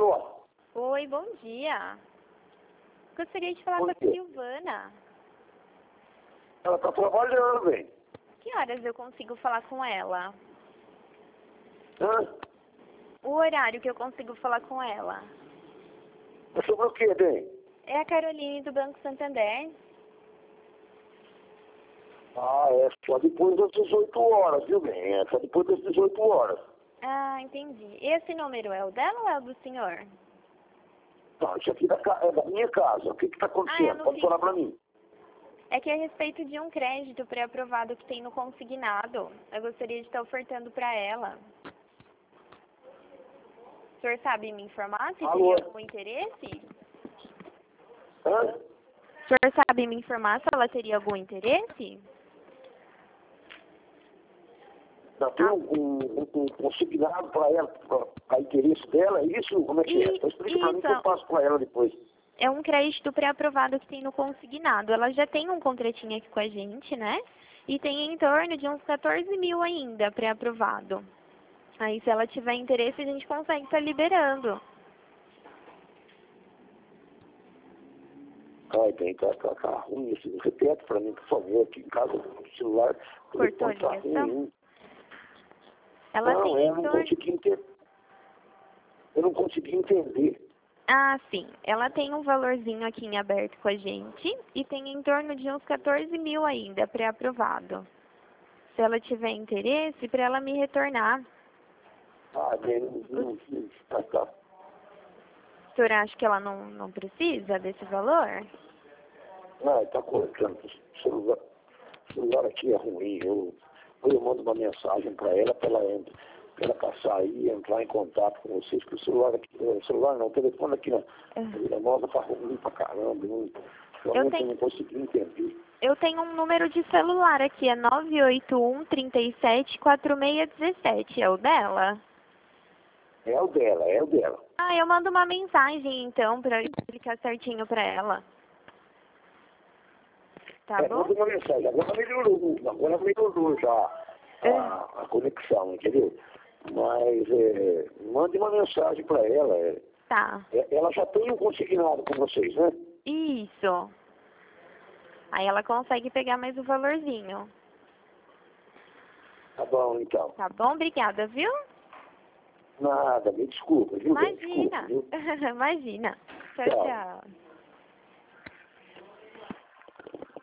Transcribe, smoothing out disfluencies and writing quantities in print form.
Alô? Oi, bom dia. Gostaria de falar Bom com a dia. Silvana. Ela tá trabalhando, bem. Que horas eu consigo falar com ela? Hã? O horário que eu consigo falar com ela. É sobre o quê, bem? É a Caroline do Banco Santander. Ah, é só depois das 18 horas, viu, bem? É só depois das 18 horas. Ah, entendi. Esse número é o dela ou é o do senhor? Não, isso aqui é da minha casa. O que que tá acontecendo? no Pode fixo. falar pra mim. É que é a respeito de um crédito pré-aprovado que tem no consignado. Eu gostaria de estar ofertando para ela. O senhor sabe me informar se Alô? teria algum interesse? Hã? O senhor sabe me informar se ela teria algum interesse? Já tem um consignado pra ela, pra interesse dela, é isso? Como é que é? Então explica pra mim que eu Isso. passo pra ela depois. É um crédito pré-aprovado que tem no consignado. Ela já tem um contratinho aqui com a gente, né? E tem em torno de uns 14 mil ainda pré-aprovado. Aí, se ela tiver interesse, a gente consegue estar liberando. Ai, bem, tá ruim. Assim, repete pra mim, por favor, aqui em casa, no celular. O Cortou a telefone tá ligação? ruim. Ela Não, tem eu em não torno... consegui entender. Eu não consegui entender. Ah, sim. Ela tem um valorzinho aqui em aberto com a gente e tem em torno de uns 14 mil ainda pré-aprovado. Se ela tiver interesse, para ela me retornar. Ah, bem, tá. O senhor acha que ela não precisa desse valor? Não, tá cortando. O celular aqui é ruim. Eu mando uma mensagem pra ela, pra ela passar aí e entrar em contato com vocês, que o telefone aqui na nova tá ruim pra caramba. Realmente eu não consegui entender. Eu tenho um número de celular aqui, é 981-37-4617. É o dela? É o dela. Ah, eu mando uma mensagem, então, para explicar certinho para ela. Tá bom? Manda uma mensagem. Agora melhorou já a conexão, entendeu? Mas mande uma mensagem para ela. Tá. Ela já tem um consignado com vocês, né? Isso. Aí ela consegue pegar mais o valorzinho. Tá bom, então. Tá bom? Obrigada, viu? Nada, me desculpa, viu? Imagina. Desculpa, viu? Imagina. Tchau, Tchau. tchau.